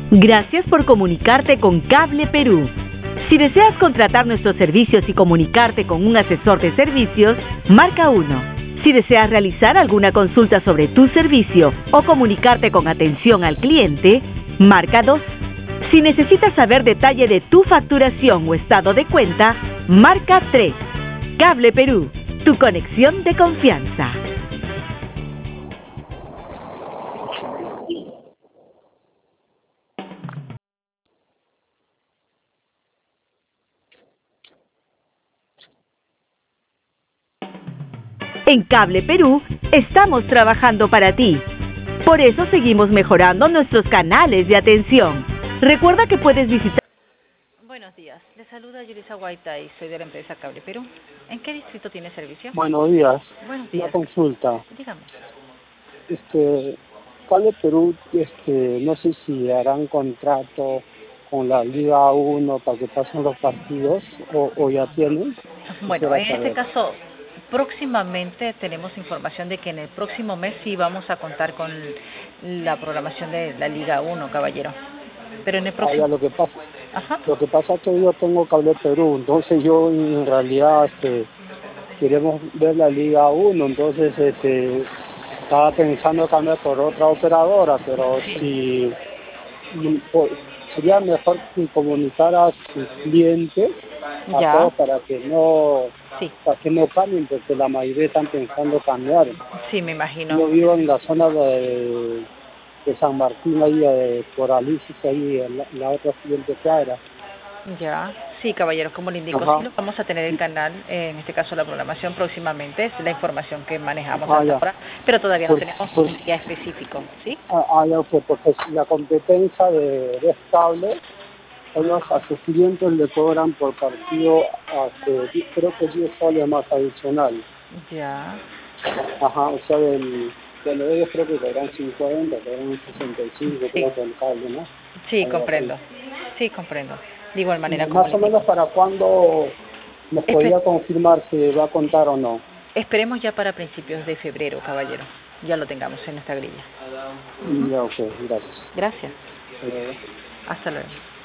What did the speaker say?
Gracias por comunicarte con Cable Perú. Si deseas contratar nuestros servicios y comunicarte con un asesor de servicios, marca 1. Si deseas realizar alguna consulta sobre tu servicio o comunicarte con atención al cliente, marca 2. Si necesitas saber detalle de tu facturación o estado de cuenta, marca 3. Cable Perú, tu conexión de confianza. En Cable Perú estamos trabajando para ti. Por eso seguimos mejorando nuestros canales de atención. Recuerda que puedes visitar... Buenos días, les saluda Yulisa Guaita y soy de la empresa Cable Perú. ¿En qué distrito tiene servicio? Buenos días. Buenos días. Una consulta. Dígame. Cable Perú, no sé si harán contrato con la Liga 1 para que pasen los partidos o ya tienen. Bueno, en este caso, próximamente tenemos información de que en el próximo mes sí vamos a contar con la programación de la Liga 1, caballero. Pero en el próximo... Lo que pasa es que yo tengo Cable Perú, entonces yo en realidad queremos ver la Liga 1, entonces estaba pensando cambiar por otra operadora, pero si sería mejor comunicar a sus clientes a todos para que no cambien, porque la mayoría están pensando cambiar. Sí, me imagino. Yo vivo en la zona de San Martín, ahí por Alicia, ahí en la otra siguiente cuadra. Ya, sí, caballero, como le indico, sí lo vamos a tener el canal, en este caso la programación próximamente, es la información que manejamos hasta ahora, pero todavía no tenemos un día específico, ¿sí? Porque la competencia de Cable, ellos a sus clientes le cobran por partido, creo que 10 soles más adicional. Ya. O sea, bueno, ellos creo que cobran 50, cobran 65, creo que el cable, ¿no? Sí, comprendo. Sí, comprendo. De igual manera, más o menos para cuándo nos podría confirmar si va a contar o no. Esperemos ya para principios de febrero, caballero. Ya lo tengamos en nuestra grilla. Ya, ok, gracias. Gracias. Hasta luego.